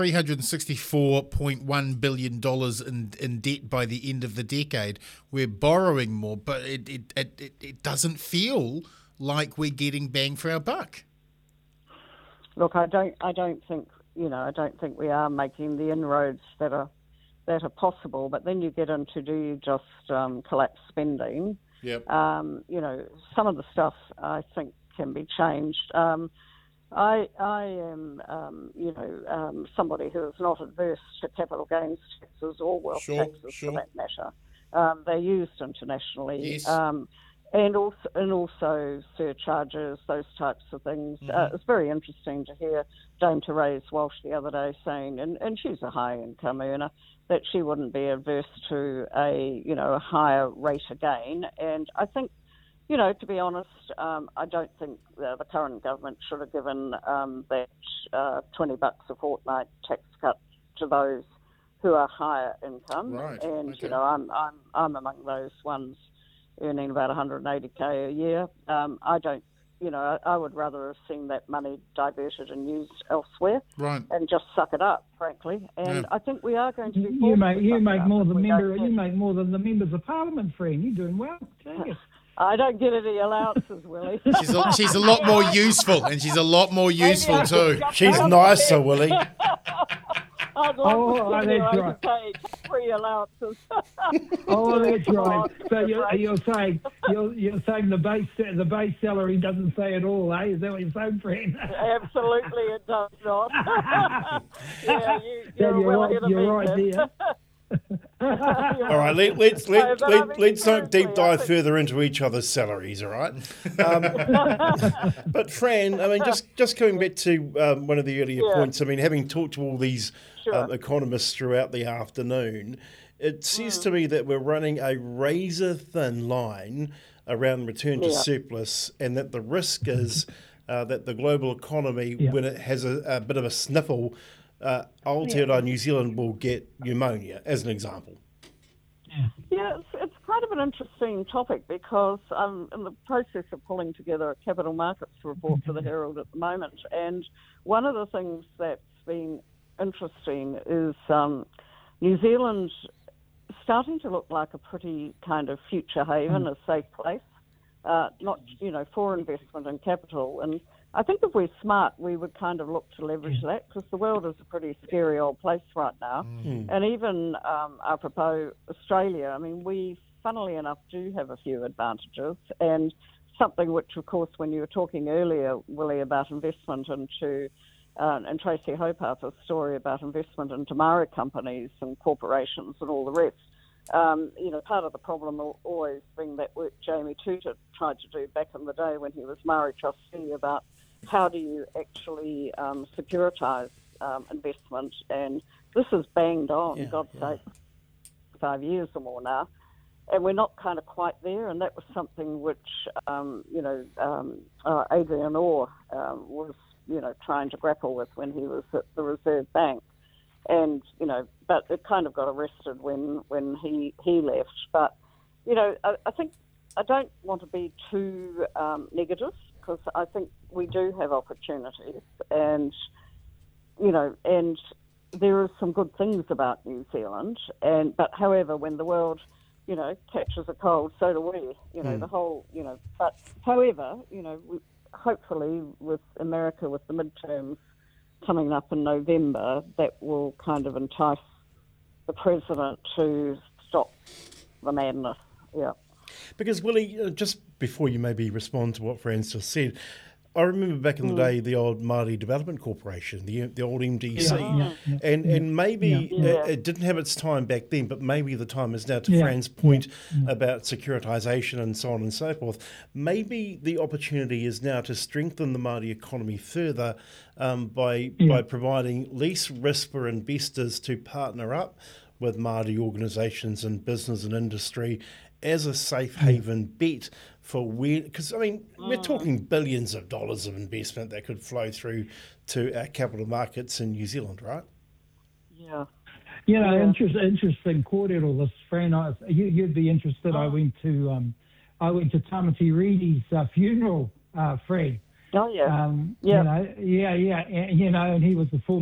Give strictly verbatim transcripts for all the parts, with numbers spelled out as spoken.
three hundred sixty-four point one billion dollars in, in debt by the end of the decade. We're borrowing more, but it, it, it, it doesn't feel like we're getting bang for our buck. Look, I don't, I don't think, you know, I don't think we are making the inroads that are that are possible. But then you get into, do you just um, collapse spending? Yep. Um, you know, some of the stuff I think can be changed. Um, I, I am, um, you know, um, somebody who is not adverse to capital gains taxes or wealth Sure, taxes sure. for that matter. Um, they're used internationally. Yes. Um, and also, and also surcharges, those types of things. Mm-hmm. Uh, it's very interesting to hear Dame Therese Walsh the other day saying, and, and she's a high-income earner, that she wouldn't be adverse to a, you know, a higher rate again. And I think, you know, to be honest, um, I don't think uh, the current government should have given um, that uh, twenty bucks a fortnight tax cut to those who are higher income. Right. And Okay. you know, I'm I'm I'm among those ones earning about one hundred eighty K a year. Um, I don't, you know, I, I would rather have seen that money diverted and used elsewhere, Right. and just suck it up, frankly. And Yeah. I think we are going to be. You forced make to you suck it make up more if than we don't member get- you make more than the members of parliament, friend. You're doing well. Tell you. I don't get any allowances, Willie. She's a, she's a lot more useful, and she's a lot more useful I too. could She's jump nicer, up Willie. I'd love Oh, to see that's you right. overpay free allowances. Oh, that's Come right. on, So you're, right. you're saying you're, you're saying the base the base salary doesn't say it all, eh? Is that what you're saying, friend? Absolutely, it does not. yeah, you, Yeah, you're, you're well right. ahead of You're me, right Tim. there. All right, let, let's No, let, but I let, mean, let's not deep seriously, I dive think- further into each other's salaries, all right? Um, but Fran, I mean, just just coming back to um, one of the earlier Yeah. points. I mean, having talked to all these Sure. um, economists throughout the afternoon, it says Mm. to me that we're running a razor thin line around return to Yeah. surplus, and that the risk is uh, that the global economy, Yeah. when it has a, a bit of a sniffle, uh, Aotearoa New Zealand will get pneumonia, as an example. Yeah, it's, it's kind of an interesting topic because I'm in the process of pulling together a capital markets report for the Herald at the moment. And one of the things that's been interesting is um, New Zealand starting to look like a pretty kind of future haven, a safe place, uh, not, you know, for investment and capital. And I think if we're smart, we would kind of look to leverage that because the world is a pretty scary old place right now. Mm. And even um, apropos Australia, I mean, we, funnily enough, do have a few advantages. And something which, of course, when you were talking earlier, Willie, about investment into, uh, and Tracy Hoparth's story about investment into Maori companies and corporations and all the rest, Um, you know, part of the problem will always being that work Jamie Tutor tried to do back in the day when he was Maori trustee about how do you actually um, securitise um, investment. And this is banged on, Yeah, God's yeah. sake, five years or more now. And we're not kind of quite there. And that was something which, um, you know, um, uh, Adrian Orr um, was, you know, trying to grapple with when he was at the Reserve Bank. And, you know, but it kind of got arrested when, when he, he left. But, you know, I, I think I don't want to be too um, negative because I think we do have opportunities and, you know, and there are some good things about New Zealand. And but, however, when the world, you know, catches a cold, so do we, you know, Mm. the whole, you know. But, however, you know, we, hopefully with America, with the midterms, coming up in November, that will kind of entice the president to stop the madness. Yeah. Because, Willie, uh, just before you maybe respond to what Fran's just said, I remember back in the Mm. day the old Māori Development Corporation, the the old M D C, Yeah, yeah, yeah. and and maybe Yeah. It, it didn't have its time back then, but maybe the time is now. To Yeah. Fran's point about securitization and so on and so forth, maybe the opportunity is now to strengthen the Māori economy further um, by Yeah. by providing less risk for investors to partner up with Māori organisations and business and industry as a safe haven bet for where, because I mean, we're talking billions of dollars of investment that could flow through to our capital markets in New Zealand, right? Yeah. You know, Yeah. interest, interesting kōrero this, Fran. I, you, you'd be interested. I Oh. went to um, I went to Tamati Reedy's uh, funeral, uh, Fran. Oh, yeah. Um, Yeah. You know, yeah, yeah, and, you know, and he was the former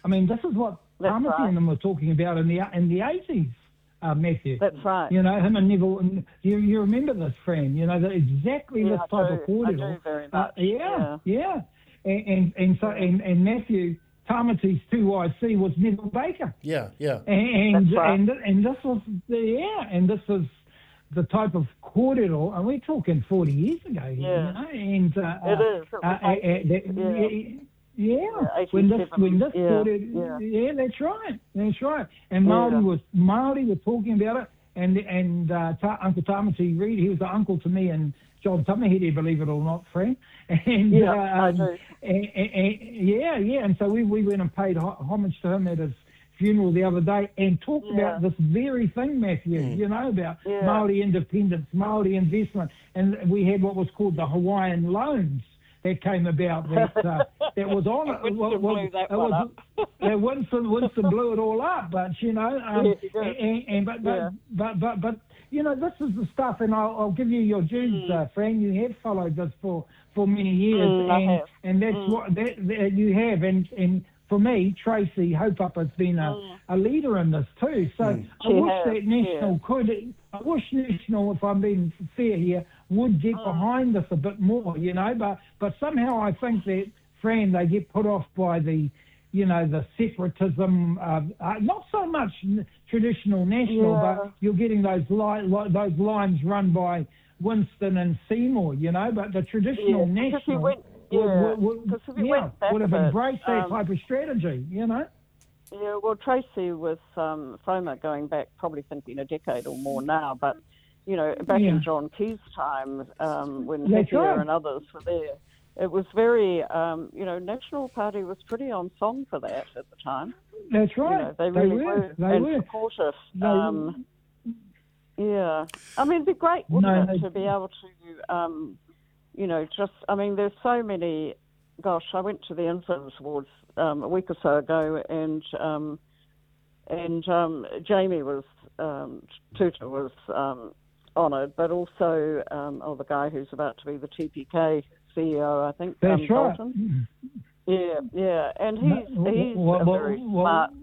I mean, this is what Tamati right. and them were talking about in the in the eighties, uh, Matthew. That's right. You know, him and Neville. And you, you remember this, Fran? You know, that exactly Yeah, this I type do. of cordial. I do very much. Uh, yeah, Yeah. yeah. And, and and so and, and Matthew Tamati's two Y C was Neville Baker. Yeah, yeah. And That's right. and and this was the, yeah, and this was the type of cordial, and we're talking forty years ago. Yeah. You know, and uh, It is. It was Uh, uh, uh, eighty, that- yeah. yeah. Yeah, Yeah, when this eighty-seven, when this yeah, cordial, yeah. yeah, that's right, that's right. And Yeah. Maori was Maori was talking about it, and and uh, Ta- Uncle Tamati Reid, he was the uncle to me and John Tamahiri, believe it or not, Frank. And Yeah, uh, I um, do. and, and, and, yeah, yeah, and so we, we went and paid ho- homage to him at his funeral the other day and talked Yeah. about this very thing, Matthew, you know, about Yeah. Māori independence, Māori investment, and we had what was called the Hawaiian loans that came about that uh, that was on it. Winston Well, well, blew that it one was- up. yeah, Winston, Winston blew it all up, but you know, um, Yeah, he did. and, and but but, Yeah. but but but you know, this is the stuff, and I'll, I'll give you your dues, Mm. uh, Fran. You have followed this for, for many years, Mm, I and have. and that's Mm. what that, that you have, and and. For me, Tracy Hope has been a, Mm. a leader in this too. So I She wish has, that National could, I wish National, if I'm being fair here, would get Mm. behind this a bit more, you know. But but somehow I think that, Fran, they get put off by the, you know, the separatism, uh, uh, not so much n- traditional national, Yeah. but you're getting those li- li- those lines run by Winston and Seymour, you know. But the traditional Yeah, because he national went- would, yeah, would, would, because he yeah, went back would have a bit, embraced that um, type of strategy, you know. Yeah, well, Tracy with um, FOMA going back probably thinking a decade or more now, but, you know, back Yeah. in John Key's time um, when That's Heppier right. and others were there, it was very, um, you know, National Party was pretty on song for that at the time. That's right. You know, they really were. were, They and were. supportive. They- Um, yeah. I mean, it'd be great, wouldn't No, it, they- to be able to, um, you know, just, I mean, there's so many, gosh, I went to the Infants Awards um, a week or so ago, and um, and um, Jamie was, um, Tuta was um, honoured, but also, um, oh, the guy who's about to be the T P K C E O, I think, That's um, right. Dalton. Yeah, yeah, and he's, No, he's well, a well, very well, smart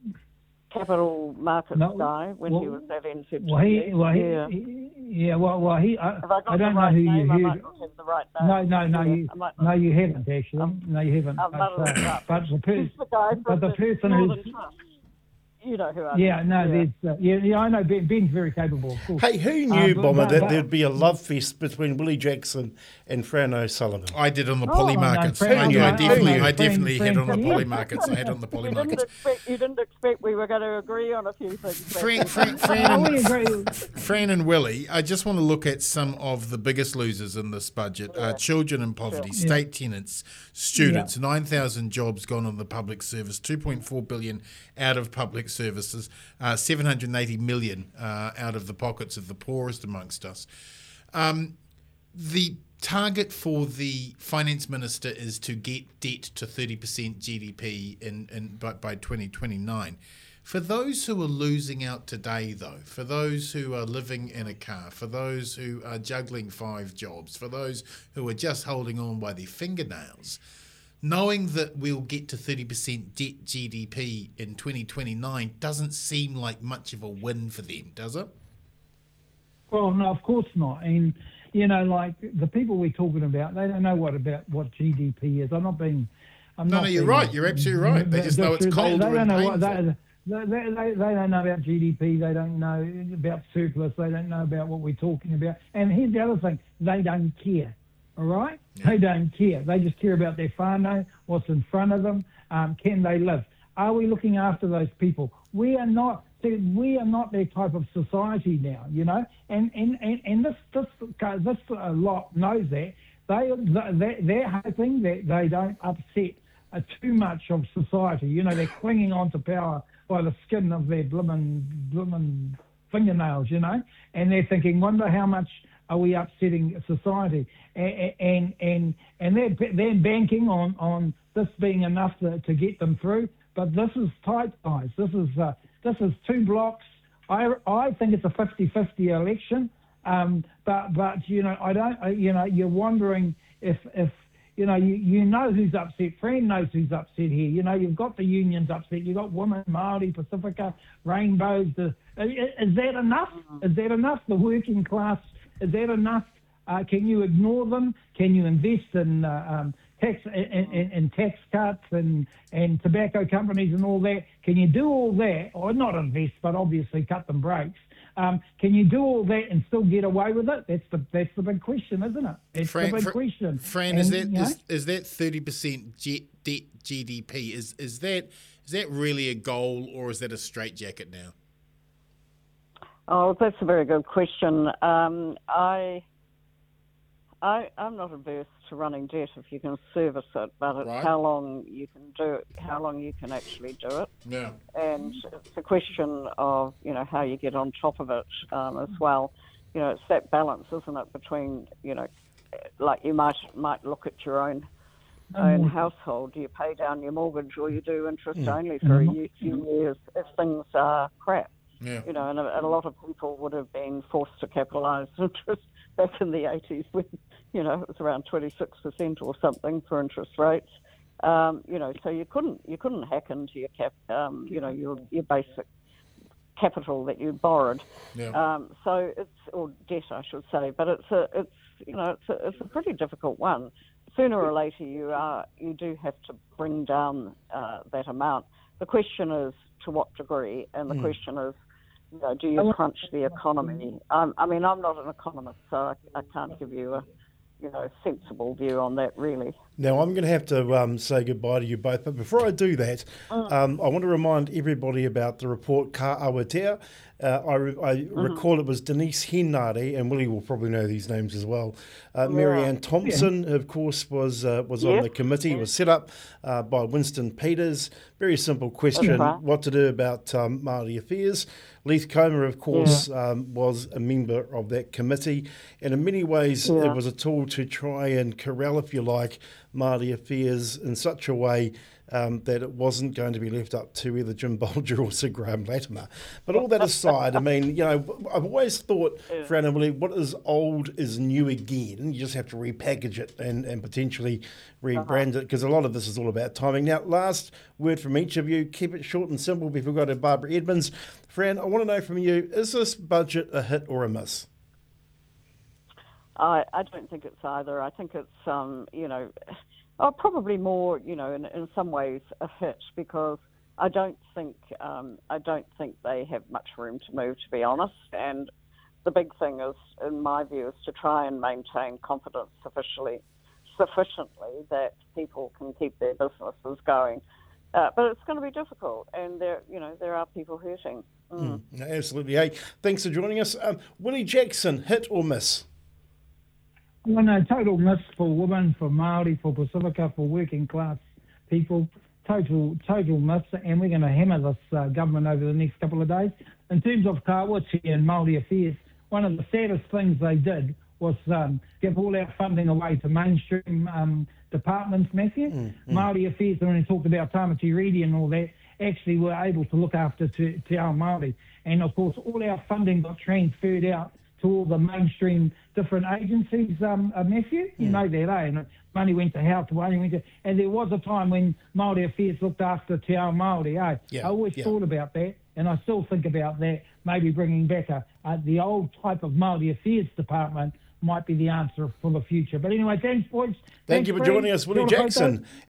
capital markets No, guy when he well, was at N Z T V. Well, he, well, he, yeah. he, yeah, well, well, he. I, Have I got I don't the know right who name? you I heard. might not have the right name. No, no, no, Yeah, you, I might no, not. you haven't actually. Um, no, you haven't. I'm But, not uh, right. but the He's person, the guy from but the the person Northern who's, Trust. You know who I yeah, mean. no, yeah. there's, uh, yeah, yeah, I know. Ben, Ben's very capable, of course. Hey, who Uh, knew, but- Bomber, but- that but- there'd be a love fest between Willie Jackson and Fran O'Sullivan? I did on the Oh, poly no, markets. Fran- I, no, I no, definitely, no, I Fran- definitely Fran- hit on the Fran- poly markets. I hit on the poly You didn't, markets. expect, you didn't expect we were going to agree on a few things. Fran, Fran, Oh, Fran, we and, agree. Fran and Willie, I just want to look at some of the biggest losers in this budget. Uh, children in poverty, Sure. state tenants, students, nine thousand jobs gone on the public service, two point four billion dollars out of public services, uh, seven hundred eighty million dollars uh, out of the pockets of the poorest amongst us. Um, the target for the finance minister is to get debt to thirty percent G D P in, in by, by twenty twenty-nine. For those who are losing out today, though, for those who are living in a car, for those who are juggling five jobs, for those who are just holding on by their fingernails, knowing that we'll get to thirty percent debt G D P in twenty twenty-nine doesn't seem like much of a win for them, does it? Well, no, of course not. And you know, like the people we're talking about, they don't know what about what G D P is. I'm not being. I'm No, not no, you're being- right. You're absolutely right. They just know it's they- colder They don't and know what painful. they, they, they, they, they don't know about G D P. They don't know about surplus. They don't know about what we're talking about. And here's the other thing: they don't care. All right, they don't care. They just care about their whānau, what's in front of them. Um, can they live? Are we looking after those people? We are not. We are not that type of society now, you know. And and, and, and this this this uh, lot knows that. They they they're hoping that they don't upset uh, too much of society. You know, they're clinging on to power by the skin of their bloomin' bloomin' fingernails. You know, and they're thinking, wonder how much are we upsetting society? And and and, and they're they're banking on, on this being enough to, to get them through. But this is tight, guys. This is uh, this is two blocks. I I think it's a fifty-fifty election. Um, but but you know I don't. I, you know you're wondering if if You know, you, you know who's upset. Fran knows who's upset here. You know, you've got the unions upset. You've got women, Māori, Pacifica, Rainbows. The, is that enough? Is that enough? The working class, is that enough? Uh, can you ignore them? Can you invest in uh, um, tax in, in, in tax cuts and, and tobacco companies and all that? Can you do all that, or not invest, but obviously cut them breaks? Um, can you do all that and still get away with it? That's the that's the big question, isn't it? That's Fran, the big Fran, question. Fran, and, is that you know, is, is that thirty percent debt G D P? Is is that is that really a goal, or is that a straitjacket now? Oh, that's a very good question. Um, I, I, I'm not averse to running debt if you can service it, but it's Right. how long you can do it, how long you can actually do it, Yeah. and it's a question of you know how you get on top of it um, as well. You know, it's that balance, isn't it, between you know, like you might might look at your own own household. Do you pay down your mortgage, or you do interest only for a few years if things are crap? Yeah. You know, and a, and a lot of people would have been forced to capitalise interest back in the eighties when, you know, it was around twenty-six percent or something for interest rates. Um, you know, so you couldn't you couldn't hack into your cap, um, you know, your your basic capital that you borrowed. Yeah. Um, so it's or debt, I should say, but it's a it's you know it's a, it's a pretty difficult one. Sooner or later, you are you do have to bring down uh, that amount. The question is to what degree, and the mm. question is, you know, do you crunch the economy? Um, I mean, I'm not an economist, so I, I can't give you a, you know, sensible view on that, really. Now, I'm going to have to um, say goodbye to you both, but before I do that, mm. um, I want to remind everybody about the report Ka Awatea. Uh, I, re- I mm-hmm. recall it was Denise Henare, and Willie will probably know these names as well. Uh, yeah. Marianne Thompson, yeah. of course, was uh, was yes. on the committee, yes. was set up uh, by Winston Peters. Very simple question, okay. what to do about um, Māori affairs. Leith Comer, of course, yeah. um, was a member of that committee, and in many ways yeah. it was a tool to try and corral, if you like, Māori affairs in such a way um, that it wasn't going to be left up to either Jim Bolger or Sir Graham Latimer. But all that aside, I mean, you know, I've always thought, yeah. Fran and Willie, what is old is new again. You just have to repackage it and, and potentially rebrand uh-huh. it, because a lot of this is all about timing. Now, last word from each of you. Keep it short and simple before we go to Barbara Edmonds. Fran, I want to know from you, is this budget a hit or a miss? I, I don't think it's either. I think it's, um, you know, oh, probably more, you know, in, in some ways a hit, because I don't think um, I don't think they have much room to move, to be honest. And the big thing is, in my view, is to try and maintain confidence sufficiently, sufficiently that people can keep their businesses going. Uh, but it's going to be difficult, and there, you know, there are people hurting. Mm. Mm, absolutely. Hey, thanks for joining us, um, Willie Jackson. Hit or miss? Well, no, total miss for women, for Māori, for Pacifica, for working class people. Total, total miss, and we're going to hammer this uh, government over the next couple of days. In terms of Kāwati and Māori affairs, one of the saddest things they did was um, give all our funding away to mainstream um, departments, Matthew. Mm, mm. Māori affairs, when we talked about Tamati Redi and all that, actually were able to look after Te, Te Ao Māori. And, of course, all our funding got transferred out to all the mainstream different agencies, um, uh, Matthew. You mm. know that, eh? And money went to health, money went to... And there was a time when Māori affairs looked after Te Ao Māori, eh? Yeah, I always yeah. thought about that, and I still think about that, maybe bringing back a, uh, the old type of Māori affairs department might be the answer for the future. But anyway, thanks, boys. Thank Thanks, you for Fred. joining us, Willie Kia ora Jackson.